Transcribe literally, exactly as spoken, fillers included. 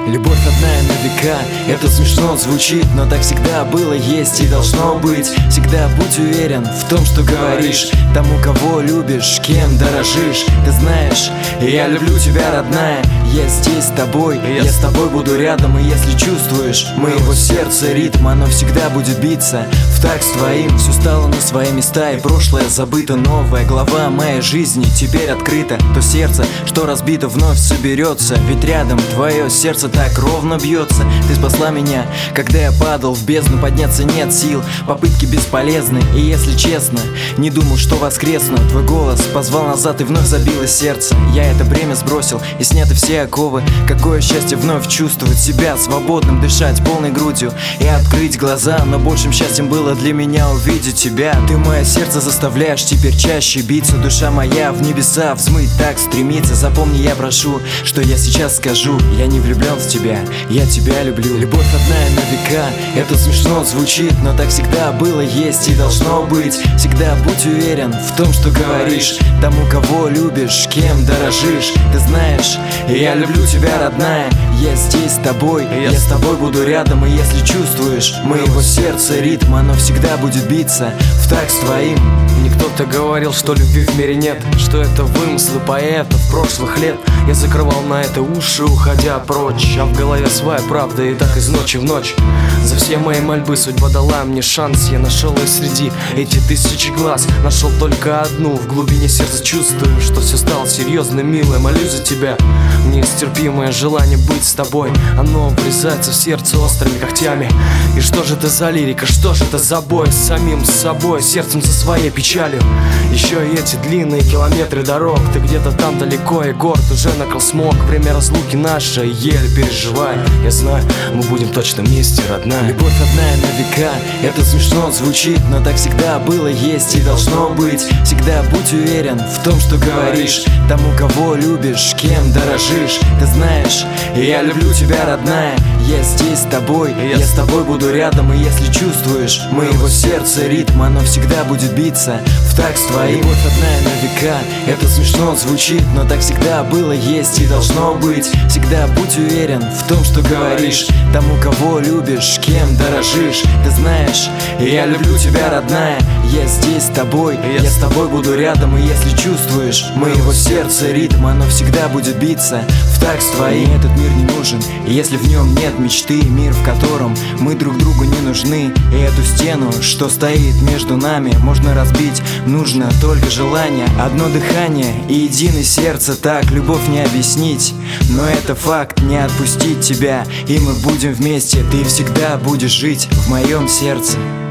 Любовь одна на века, это смешно звучит, но так всегда было, есть и должно быть. Всегда будь уверен в том, что говоришь тому, кого любишь, кем дорожишь. Ты знаешь, я люблю тебя, родная, я здесь с тобой, я с тобой буду рядом. И если чувствуешь моего сердца ритм, оно всегда будет биться в такт с твоим. Все стало на свои места, и прошлое забыто. Новая глава моей жизни теперь открыта. То сердце, что разбито, вновь соберется, ведь рядом твое сердце так ровно бьется. Ты спасла меня, когда я падал в бездну. Подняться нет сил, попытки бесполезны. И если честно, не думал, что воскресну. Твой голос позвал назад, и вновь забилось сердце. Я это бремя сбросил, и сняты все оковы. Какое счастье вновь чувствовать себя свободным, дышать полной грудью и открыть глаза. Но большим счастьем было для меня увидеть тебя. Ты мое сердце заставляешь теперь чаще биться. Душа моя в небеса взмыть так стремится. Запомни, я прошу, что я сейчас скажу. Я не влюблен в тебя, я тебя люблю. Любовь одна на века, это смешно звучит, но так всегда было, есть и должно быть. Всегда будь уверен в том, что говоришь тому, кого любишь, кем дорожишь. Ты знаешь, я люблю тебя, родная, я здесь с тобой, я с тобой буду рядом. И если чувствуешь моего сердца ритм, оно всегда будет биться в такт с твоим. Мне кто-то говорил, что любви в мире нет, что это вымыслы поэтов прошлых лет. Я закрывал на это уши, уходя прочь, а в голове своя правда, и так из ночи в ночь. За все мои мольбы судьба дала мне шанс. Я нашел ее среди этих тысячи глаз, нашел только одну. В глубине сердца чувствую, что все стало серьезно, милая, молюсь за тебя. Нестерпимое желание быть с тобой, оно врезается в сердце острыми когтями. И что же это за лирика, что же это за бой с самим собой, сердцем со своей печалью. Еще и эти длинные километры дорог, ты где-то там далеко, и город уже накрыл смог. Время разлуки наше, еле переживай. Я знаю, мы будем точно вместе, родная. Любовь одна на века, это смешно звучит, но так всегда было, есть и должно быть. Всегда будь уверен в том, что говоришь тому, кого любишь, кем дорожишь. Ты знаешь, я люблю тебя, родная, я здесь с тобой, я с тобой буду рядом. И если чувствуешь моего сердца ритм, оно всегда будет биться в такт с твоим. Любовь одна на века, это смешно звучит, но так всегда было, есть и должно быть. Всегда будь уверен в том, что говоришь тому, кого любишь, кем дорожишь. Ты знаешь, я люблю тебя, родная, я здесь с тобой, я с тобой буду рядом. И если чувствуешь моего сердца ритм, оно всегда будет биться в такт с твоим. Этот мир не нужен, и если в нем нет мечты, мир, в котором мы друг другу не нужны. И эту стену, что стоит между нами, можно разбить, нужно только желание. Одно дыхание и единое сердце, так любовь не объяснить. Но это факт, не отпустить тебя, и мы будем вместе. Ты всегда будешь жить в моем сердце.